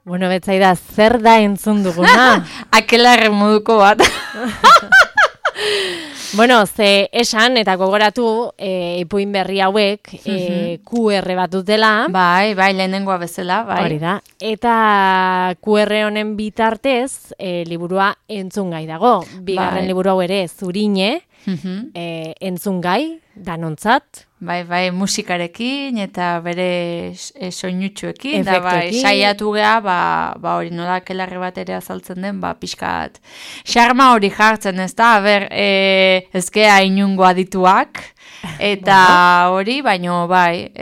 Bueno, betzaida, zer da entzun duguna? Akelarre moduko bat. Bueno, ze esan eta gogoratu ipuin berri hauek QR bat dutela. Bai, lehenengoa bezala, bai. Hori da. Eta QR honen bitartez liburua entzungai dago. Bigarren liburu hau ere Zurine, entzungai, danontzat. Bai, musikarekin eta bere soinutxuekin. Da, bai, saiatu geha, hori nola akelarre bat ere azaltzen den, pixkat. Xarma hori jartzen, ez da, ezkea inungo adituak. Eta hori, baino, bai,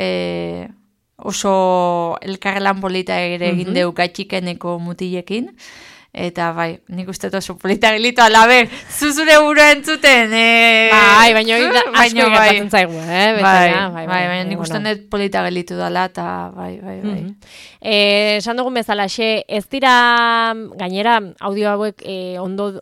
oso elkarrelan polita ere egin deu gatxikeneko mutilekin. Eta bai, nik uste oso polita gilitu alaber, zuzure burua entzuten. Bai, baina asko gertatzen zaigu, baina nik uste net polita gilitu dela, eta bai. Esan dugun bezalaxe, ez dira, gainera, audio hauek ondo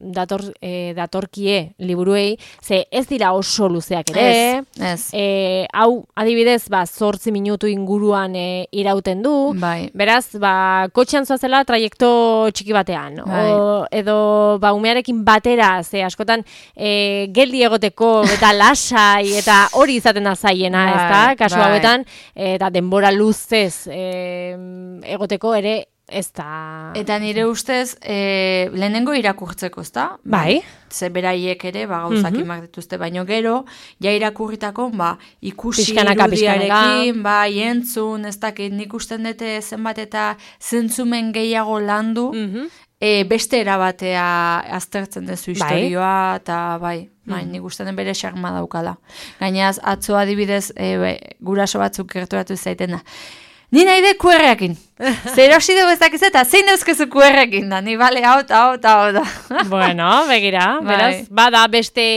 datorkie liburuei, ze ez dira oso luzeak ere. Ez. Hau, adibidez, 8 minutu inguruan irauten du. Bai. Beraz, kotxean zoazela trajekto txiki batean. Edo, umearekin batera, ze askotan geldi egoteko eta lasai, eta hori izaten da zaiena, ez da? Kasu hauetan, eta denbora luzez egoteko ere, ez da... Eta nire ustez, lehenengo irakurtzeko, ez da? Bai. Ze beraiek ere, gauzak imak dituzte, baino gero, ja irakurritako, ikusi irudiarekin, entzun, ez dakit, nik usten dute zenbat eta zentzumen gehiago landu, beste erabatea aztertzen dezu historioa, eta nik usten den bere xarma daukala. Gainaz, atzo adibidez, guraso batzuk gerturatu zaiten da. Ni nahi de QR-ekin. Zer hasi dugu ez dakiz eta zein dauzkezu QR-ekin da. Ni bale, hau da. Bueno, begira. Beraz, bada beste...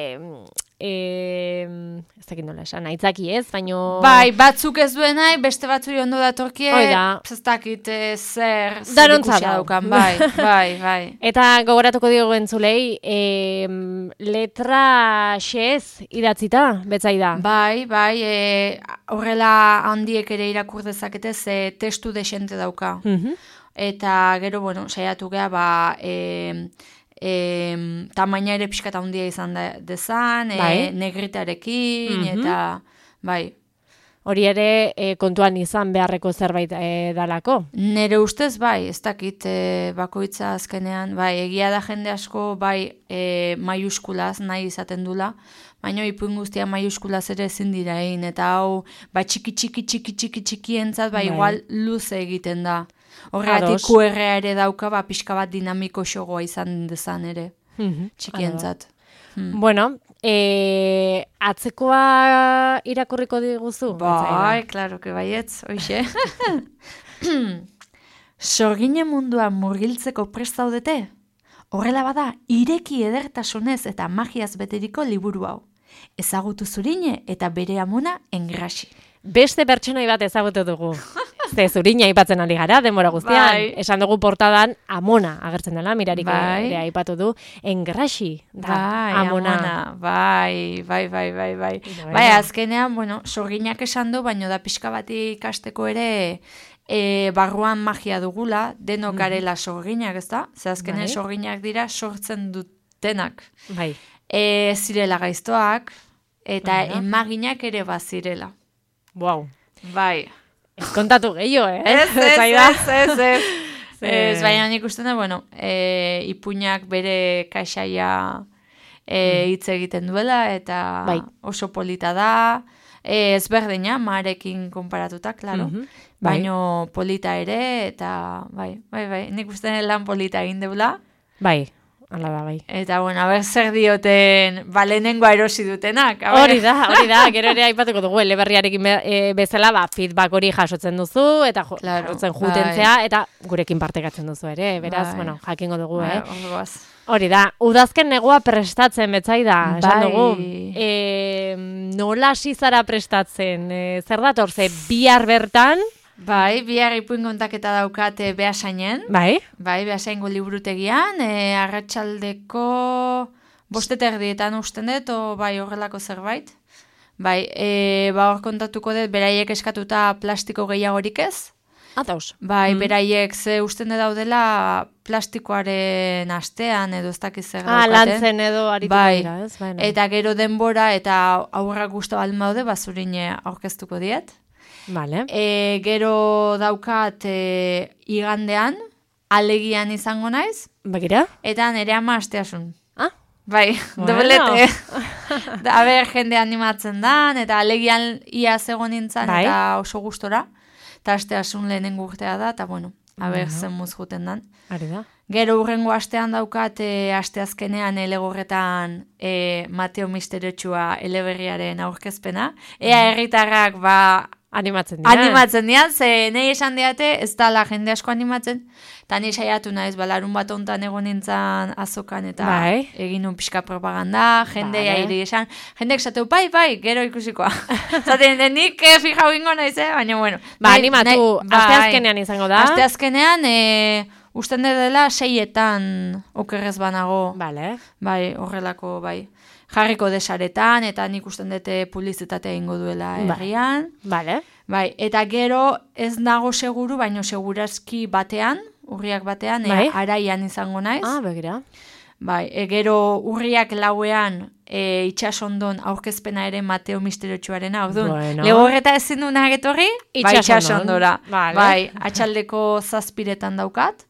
ez dakit nola esan, aitzaki ez, baino... Bai, batzuk ez duen nahi, beste batzuri ondo datorkie, ez dakit zer ikusia daukan, bai. Eta gogoratuko diogu entzulei, letra xez idatzita, betzaida? Bai, horrela handiek ere irakur dezakete, ze testu desente dauka. Eta gero, saiatu geha, tamaina ere pixkat handia izan dezan, negritarekin, eta bai. Hori ere kontuan izan beharreko zerbait dalako? Nere ustez bai, ez dakit bakoitza azkenean, egia da jende asko, maiuskulaz nahi izaten dula, baina ipuin guztia maiuskulaz ere ezin dira egin, eta hau txiki entzat, igual luze egiten da. Horregatik QR-a ere dauka, pixka bat dinamiko xogoa izan dezan ere, txikientzat. Bueno, atzekoa irakurriko diguzu? Bai, klaro, que baietz, hoxe. Sorgine munduan murgiltzeko prest zaudete? Horrela bada, ireki edertasunez eta magiaz beteriko liburu hau. Ezagutu Zurine eta bere amona Engrasi. Beste pertsonai bat ezagutu dugu. Ze Zurina aipatzen ari gara, denbora guztian. Esan dugu portadan Amona agertzen dela, mirarik ere aipatu du. Engrasi da Amona. Bai. Azkenean, sorginak esan du, baino da pixka bat ikasteko ere barruan magia dugula, denok garela sorginak, ez da? Ze azkenean sorginak dira sortzen dutenak. Bai. Zirela gaiztoak, eta emaginak ere bazirela. Wow. Bai. Ez kontatu gehiago, Ez, baina nik uste da, ipuinak bere kaxaia hitz egiten duela, eta oso polita da, ezberdina, marekin konparatuta, klaro, baina polita ere, eta bai, nik uste da lan polita egin deula. Bai. Hala da, bai. Eta, ber zer dioten, lehenengoa erosi dutenak. Hori da, gero ere aipatuko dugu, eleberriarekin bezala, feedback hori jasotzen duzu, eta jasotzen jutentzea, eta gurekin partekatzen duzu ere, beraz, jakingo dugu, Hori da, udazken negua prestatzen betzaida, esan dugu. Nola hasi zara prestatzen, zer dator, ze bihar bertan... Bai, bihar ipuin kontaketa daukate Beasainen. Bai. Bai, Beasaingo liburutegian, arratsaldeko 5:30 usten dut, horrelako zerbait. Bai, hor kontatuko dut, beraiek eskatuta plastiko gehiagorik ez. Ados. Bai, beraiek ze usten daudela plastikoaren astean edo ez dakiz zer daukaten. Lantzen edo arituko dira, ez? Eta gero denbora eta aurrak guztu baldin baude, bazurin aurkeztuko diet. Vale. Gero daukat igandean, alegian izango naiz. Begira? Eta nire ama asteasun. Bai, doblete. Jende animatzen dan, eta alegian ia zegoen nintzen, eta oso gustora. Eta asteasun lehenengo urtea da, eta bueno, zen muz juten dan. Gero urrengo astean daukat, asteazkenean elegorretan Mateo Misteriotsua eleberriaren aurkezpena. Ea herritarrak animatzen dian, ze nahi esan diate, ez dala jende asko animatzen, eta nahi saiatu naiz, larun bat ontan egon nintzen azokan, eta egin nun pixka propaganda, jende aire esan, jendek esateu, bai, gero ikusikoa. Zaten, nik fijau ingo naiz, baina bueno. Animatu, asteazkenean izango da? Asteazkenean, usten dela 6etan okerrez banago. Bai, horrelako, bai. Jarriko desaretan, eta nik usten dute publizitatea ingo duela herrian. Bai, eta gero ez nago seguru, baino segurazki batean, urriak batean, Araian izango naiz. Begira. Bai, gero urriak 4ean itxasondon aurkezpena ere Mateo Misteriotsuarena, orduan. Legorreta ezin du nagetorri, itxasondora. Bai, atxaldeko 7etan daukat.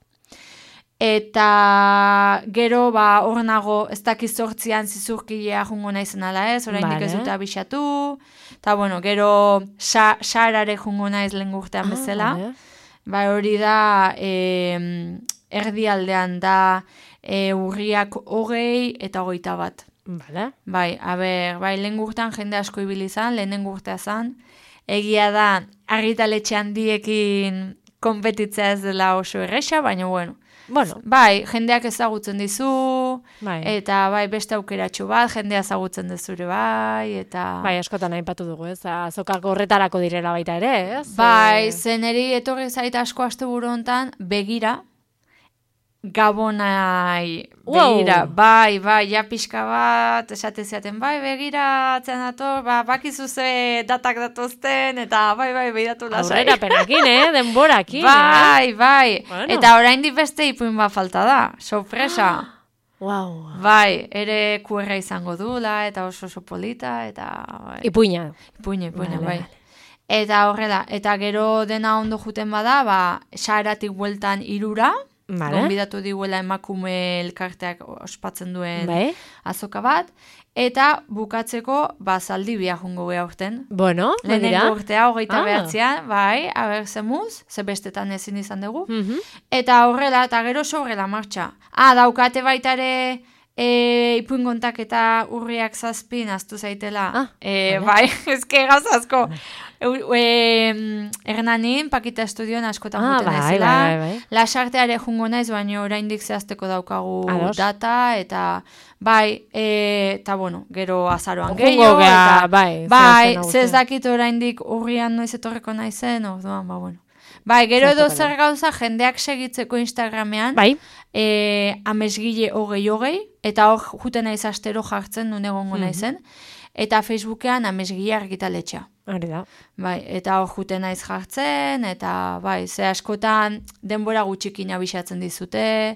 Eta gero, hor nago, ez dakiz 8ean zizurkilea jungo naizen ala ez, oraindik ez dute abixatu. Eta bueno, gero sarare jungo naiz lehen urtean bezala. Hori da, erdialdean da urriak 20 eta 21. Bai, lehen urtean jende asko ibili izan, lehenen urtea zan. Egia da, argitaletxe handiekin konpetitzea ez dela oso erresa, baina bueno. Bai, jendeak ezagutzen dizu, eta beste aukeratxo bat, jendea ezagutzen dezure eta... Bai, askotan aipatu dugu, ez? Azokak horretarako direla baita ere, ez? Bai, zeneri etorri zaita asko asteburu hontan, begira, Gabonai, begira, bai, ja pixka bat, esate ziaten, begira, atzen dator, bakizu ze datak datozten, eta bai, behiratu lasai. Aurrera penakin, denborakin. Bai, eta oraindik beste ipuin bat falta da, sorpresa. Bai, ere QR izango dula, eta oso polita, eta... Ipuina, bai. Eta horrela, eta gero dena ondo juten bada, Saharatik bueltan 3, gonbidatu diguela emakume elkarteak ospatzen duen azoka bat, eta bukatzeko Zaldibia jungo geha urten. Bueno, lehenengo urtea, 29an, bai, zemuz, ze bestetan ezin izan dugu. Eta horrela, eta gero horrela martxa. Daukate baitare ipuin kontak eta urriak 7 aztu zaitela. Bai, ezke gauzazko. Hernanin, Pakita Estudioan askotan juten naizela. Lasarteare jungo naiz, baina oraindik zehazteko daukagu data, eta eta bueno, gero azaroan gehiago. Bai, zez dakit oraindik urrian noiz etorreko naizen, orduan, bueno. Gero edo zer gauza jendeak segitzeko Instagramean, amesgile 20, eta hor juten naiz astero jartzen nun egongo naizen, eta Facebookean amesgile argitaletxea. Eta hor juten naiz jartzen, eta ze askotan denbora gutxikin abisatzen dizute.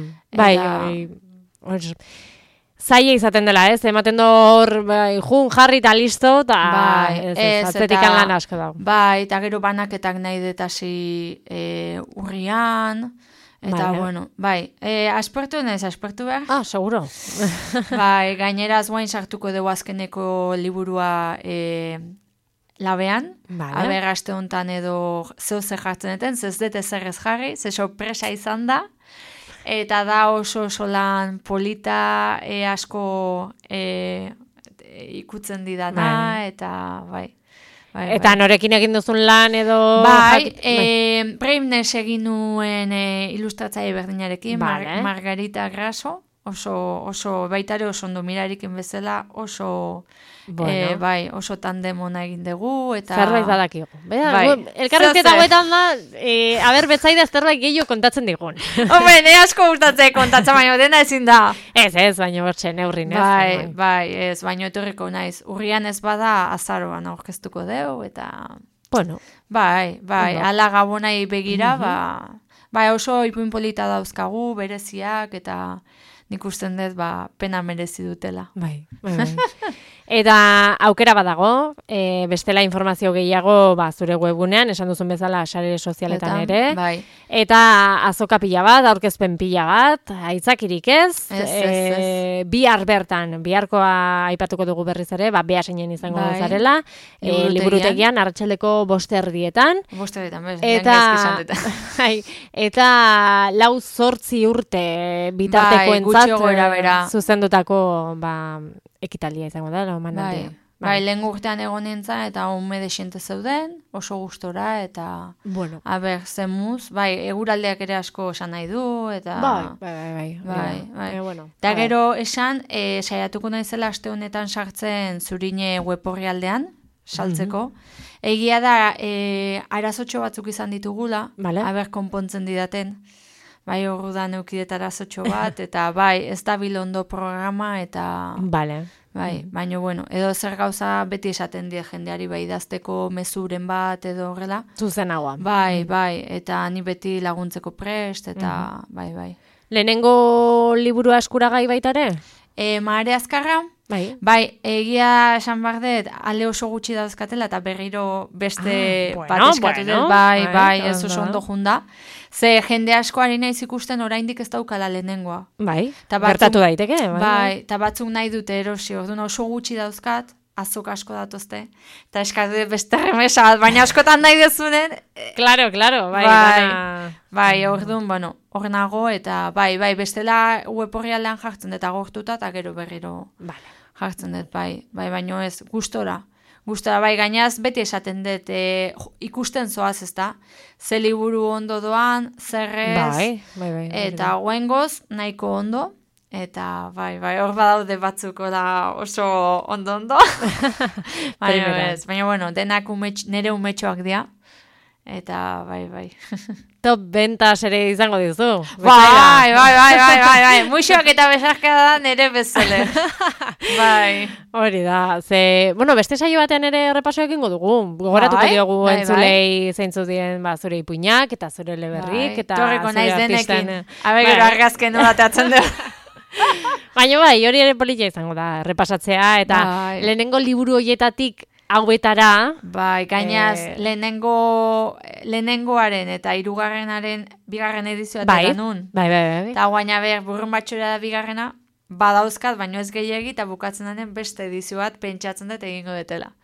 Zaila izaten dela, ez? Ematen hor, jun, jarri eta listo, eta atzetikan lan asko dago. Eta gero banaketak nahi detasi urrian, eta bueno, aspertu behar? Seguro. Gaineraz guain sartuko dugu azkeneko liburua labean, aste honetan edo zeu ze jartzen eten, zez dete zer ez jarri, ze sorpresa izan da, eta da oso lan polita asko ikutzen didana, eta Eta norekin egin duzun lan edo... Preimnes egin nuen ilustratzaile berdinarekin, Margarita Graso, oso baitare oso ondo mirarikin bezala, oso tandemona egin dugu, eta... Zerbait badakigu. Elkarrezketa guetan da, betzaida zerbait gehiago kontatzen digun. Hombre, asko gustatzen kontatzen, baina dena ezin da. Ez, baina bortxe, neurrin, ez. Baina etorriko naiz. Urrian ez bada azaroan aurkeztuko deu, eta Bueno. Bai, ala Gabonai begira, bai, oso ipuin polita dauzkagu, bereziak, eta nik usten dut, pena merezi dutela. Bai. Eta aukera badago, bestela informazio gehiago zure webunean, esan duzun bezala sare sozialetan ere. Bai. Eta azoka pila bat, aurkezpen pila bat, aitzakirik ez. Bihar bertan, biharkoa aipatuko dugu berriz ere, behaseinen izango zarela. Liburutegian, arratsaldeko 5:00. 5:00, eta 4-8 urte bitartekoentzat zuzendutako ekitaldia izango da, omanaldia. Lehen urtean egon nintzen, eta ume desiente zeuden, oso gustora, eta zemuz, eguraldeak ere asko esan nahi du, eta... Eta gero esan, saiatuko naizela aste honetan sartzen Zurine web orrialdean, saltzeko. Egia da, arazotxo batzuk izan ditugula, konpontzen didaten. Hor da neukidet arazotxo bat, eta ez da bilondo programa, eta... baina, edo zer gauza beti esaten die jendeari idazteko mezuren bat, edo horrela. Zuzenagoa. Eta ni beti laguntzeko prest, eta Lehenengo liburua eskuragai baitare? Mare Azkarra. Egia esan behar dut, ale oso gutxi dauzkatela, eta berriro beste bat eskatu dut, ez oso ondo junda. Ze jende asko ari naiz ikusten oraindik ez daukala lehenengoa. Gertatu daiteke. Eta batzuk nahi dute erosi, orduan oso gutxi dauzkat, azok asko datozte. Eta eskatu dut beste remesa bat, baina askotan nahi dezunen. Claro, orduan, hor nago, eta bestela web orrialdean jartzen dut agortuta, eta gero berriro jartzen dut, baina ez, gustora, gainaz beti esaten dut, ikusten zoaz ez da, ze liburu ondo doan, zerrez, eta goengoz nahiko ondo, eta hor badaude batzuko da oso ondo, baina denak nire umetxoak dira, eta Top ventas ere izango dizu. Muxoak eta besarka da nire bezale. Hori da. Beste saio batean ere errepaso egingo dugu. Gogoratuko diogu entzulei zeintzu diren zure ipuinak eta zure eleberrik. Torriko naiz denekin. Gero argazken nodateatzen dugu. Baina hori ere polita izango da, errepasatzea. Eta lehenengo liburu horietatik hauetara. Gainaz, lehenengoaren eta hirugarrenaren bigarren edizioa eta nun. Eta guaina burrun batxora da bigarrena, badauzkat, baino ez gehiagi, eta bukatzen den beste edizio bat pentsatzen dut egingo detela.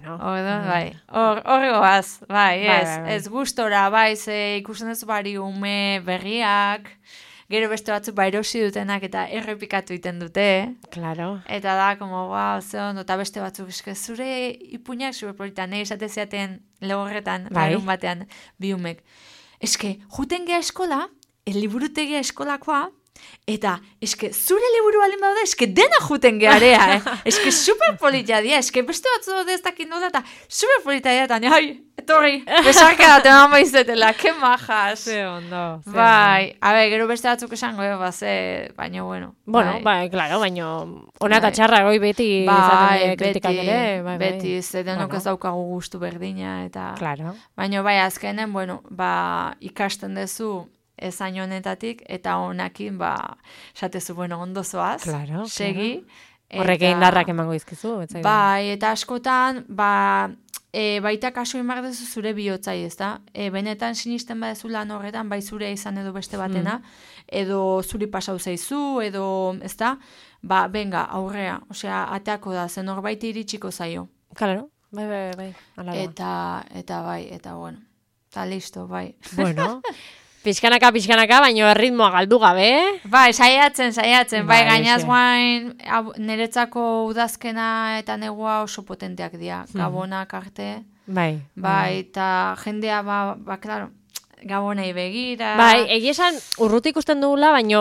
Horri goaz, ez gustora, ze ikusten ez bari ume berriak, gero beste batzuk erosi dutenak eta errepikatu iten dute. Claro. Eta da, ze ondo, eta beste batzuk, zure ipuinak superpolitan, nahi esate zeaten lehorretan, larun batean, biumek. Juten geha eskola, liburutegia eskolakoa, eta, zure liburu balin badaude, dena juten geharea, superpolitia dia, beste batzu daude ez dakit nola, eta superpolitia dia, eta etorri, besarka da, teman baizetela, ke majas. Ze ondo. Gero beste batzuk esango, baina, bueno. Claro, baina, ona eta txarra goi beti izaten kritikak ere. Beti, denok ez daukagu gustu berdina, eta... Claro. Baina, azkenen, ikasten dezu, ezaino honetatik, eta honakin, esatezu, ondo zoaz, segi. Horrek indarrak emango izkizu. Eta askotan, baita kasu emar dezu zure bihotzai, ez da? Benetan sinisten badezu lan horretan, bai zure izan edo beste batena, edo zuri pasau zeizu, edo, ez da? Benga, aurrea, ateako da, zen horbaiti iritsiko zaio. Claro, bai. Eta bueno, eta listo, bai. Bueno, pixkanaka, baina erritmoa galdu gabe. Saiatzen, gainaz guain, niretzako udazkena eta negua oso potenteak dira, gabonak arte. Eta jendea, klaro, gabonei begira. Egia esan, urruti ikusten dugula, baina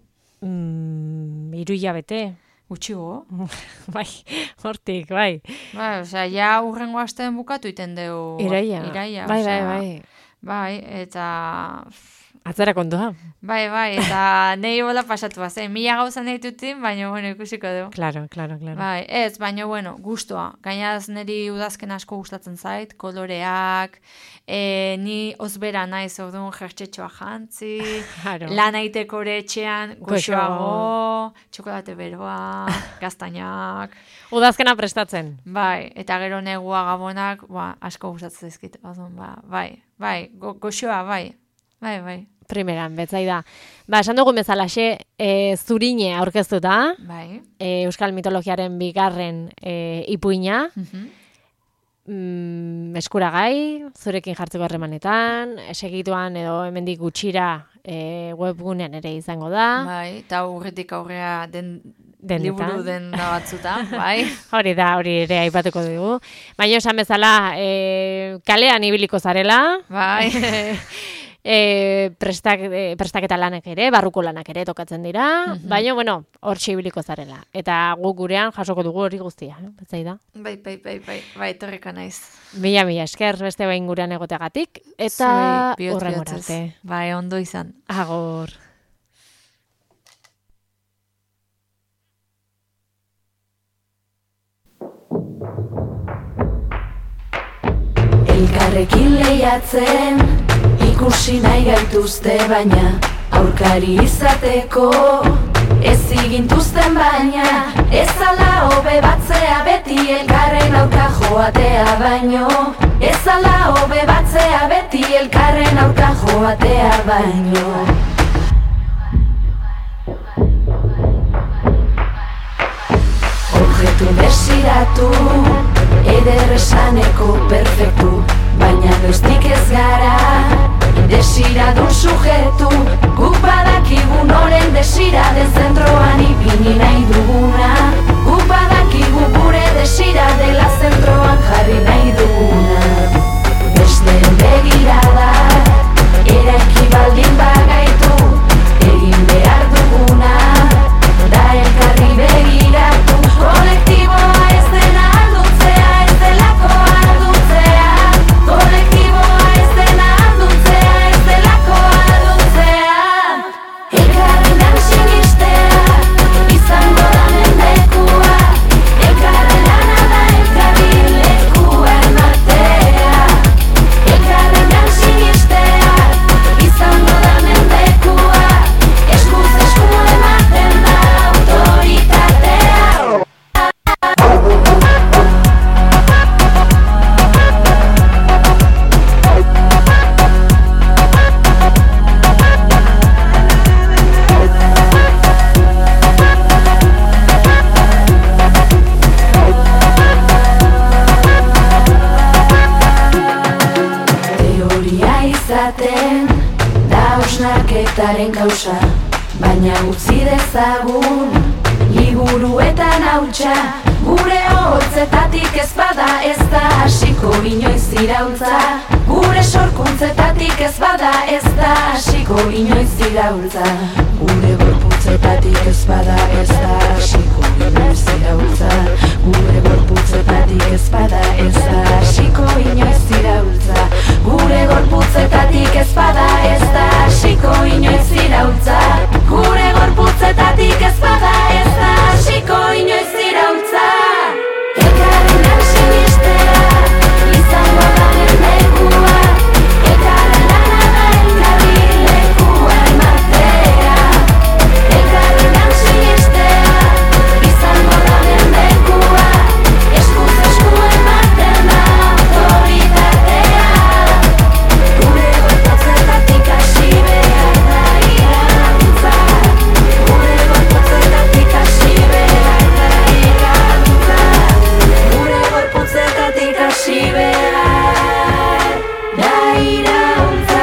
3 hilabete. Gutxigo? Hortik. Ja urrengo astean bukatu iten dugu. Iraia. Bai. Eta Atzera kontua. Bai, eta nahi bola pasatu bazen. 1000 gauza nahi dutin, baina, ikusiko du. Claro. Bai, ez, baina, gustua. Gainaz, niri udazken asko gustatzen zait, koloreak, ni ozbera naiz orduan jertxetxoa jantzi, lan aiteko etxean, goxoago, txokolate beroa, gaztainak. Udazkena prestatzen. Bai, eta gero negua gabonak, asko gustatzen zaizkit. Bai, goxoa, bai. Primeran, betzai da. Esan dugun bezalaxe, Zurine aurkeztuta, bai. Euskal mitologiaren bigarren ipuina, eskuragai, zurekin jartzeko harremanetan, segituan edo hemendik gutxira webgunean ere izango da. Bai, eta urretik aurrea liburu den da batzuta, bai. Hori ere aipatuko dugu. Baina esan bezala, kalean ibiliko zarela, bai. Prestaketa lanak ere, barruko lanak ere tokatzen dira, baina, hor ibiliko zarela. Eta guk gurean jasoko dugu hori guztia, betzai da? Bai, torriko naiz. Mila esker beste bain gurean egotegatik, eta horren arte. Bai, ondo izan. Agor. Elkarrekin lehiatzen ikusi nahi gaituzte baina aurkari izateko ez igintuzten baina ez ala hobe batzea beti elkarren aurka joatea baino ez ala hobe batzea beti elkarren aurka joatea baino Objektu desiratu ederresaneko perfektu baina noiztik ez gara desiradun sujetu guk badakigu noren desira den zentroan ipini nahi duguna guk badakigu gure desira dela zentroan jarri nahi duguna besteen begirada eraiki baldin bagaitu egin behar duguna da elkarri begiratu kolektiboa ez dena aldutzea ez delako aldutzea kolektiboa ez dena aldutzea ez delako aldutzea elkarrenan sinistea izango da mendekua elkarren lana da elkarri lekua ematea elkarrenan sinistea izango da mendekua eskuz esku ematen da autoritatea Teoria izaten da hausnarketaren kausa baina utzi dezagun liburuetan hautsa gure hotzetatik ez bada ez da hasiko inoiz iraultza gure sorkuntzetatik ez bada ez da hasiko inoiz iraultza gure gorputzetatik ez bada ez da hasiko inoiz iraultza gure gorputzetatik ez bada ez da hasiko inoiz iraultza gure gorputzetatik ez bada ez da hasiko inoiz iraultza gure gorputzetatik ez bada ez da hasiko inoiz iraultza elkarrenan sinistea izango da mendekua elkarren lana da elkarri lekua ematea elkarrenan sinistea izango da mendekua eskuz esku ematen da autoritatea gure gorputzetatik hasi behar da iraultza gure gorputzetatik hasi behar da iraultza gure gorputzetatik hasi behar da iraultza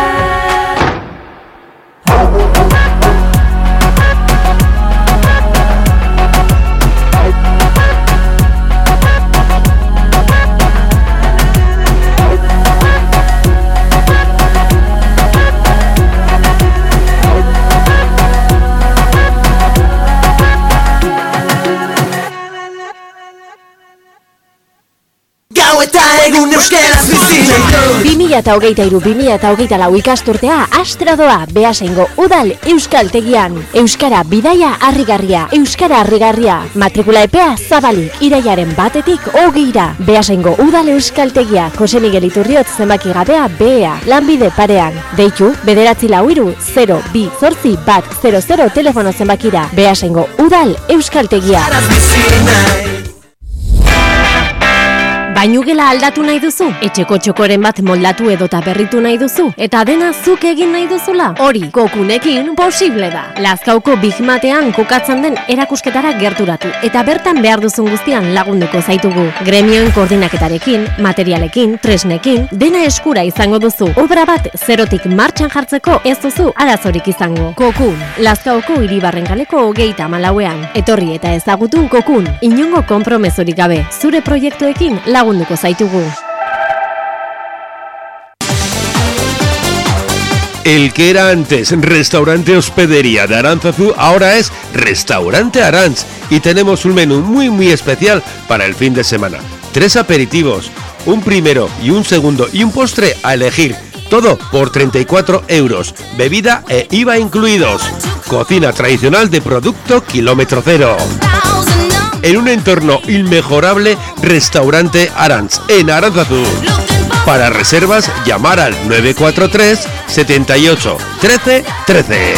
Gau eta egun euskaraz bizi 2023-2024 ikasturtea Astradoa Beasaingo Udal Euskaltegian. Euskara bidaia harrigarria, Euskara harrigarria. Matrikula epea zabalik, iraiaren 1-tik 20ra. Beasaingo Udal Euskaltegia, Jose Miguel Iturriot zenbaki gabea BEA, lanbide parean. Deitu, 943-028100 telefono zenbakira. Beasaingo Udal Euskaltegia. Bainugela aldatu nahi duzu? Etxeko txokoren bat moldatu edota berritu nahi duzu? Eta dena zuk egin nahi duzula? Hori, kokunekin posible da. Lazkauko Bigmatean kokatzen den erakusketara gerturatu eta bertan behar duzun guztian lagunduko zaitugu. Gremioen koordinaketarekin, materialekin, tresnekin, dena eskura izango duzu. Obra bat zerotik martxan jartzeko ez duzu arazorik izango. Kokun, Lazkauko Iribarren kaleko 34ean. Etorri eta ezagutu Kokun, inongo konpromesorik gabe. Zure proiektuekin lagunduko zaitugu. El que era antes restaurante hospedería de Aránzazu, ahora es Restaurante Arantz y tenemos un menú muy especial para el fin de semana. 3 aperitivos, un primero y un segundo y un postre a elegir. Todo por 34 €, bebida e IVA incluidos. Cocina tradicional de producto kilómetro cero. En un entorno inmejorable, Restaurante Arantz, en Aránzazu. Para reservas, llamar al 943 78 13 13.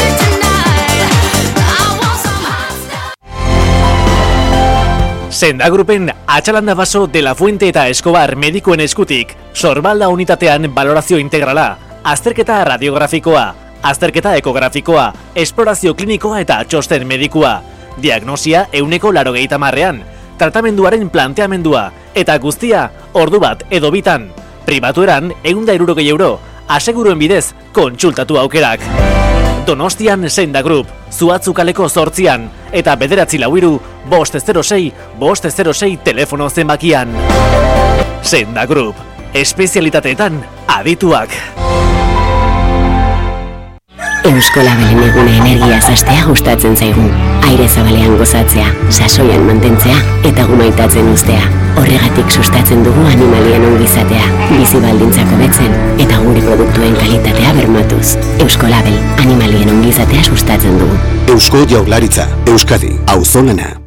Sendagrupen Atxalanda Baso de la Fuente eta Escobar medikuen eskutik, Sorbalda unitatean balorazio integrala, azterketa radiografikoa, azterketa ekografikoa, esplorazio klinikoa eta txosten medikua, diagnosia 180ean, tratamenduaren planteamendua, eta guztia ordu bat edo bitan. Pribatueran 160 €, aseguruen bidez kontsultatu aukerak. Donostian Sendagrup, Zuatzukaleko 8an, eta 944-506-506 telefono zenbakian. Sendagrup, espezialitateetan adituak. Euskolabelen eguna energia zastea gustatzen zaigu. Aire zabalean gozatzea, sasoian mantentzea eta gumaitatzen uztea. Horregatik sustatzen dugu animalien ongizatea, bizi baldintzak hobetzen eta gure produktuen kalitatea bermatuz. Euskolabel, animalien ongizatea sustatzen dugu. Eusko Jaurlaritza, Euskadi, auzolana.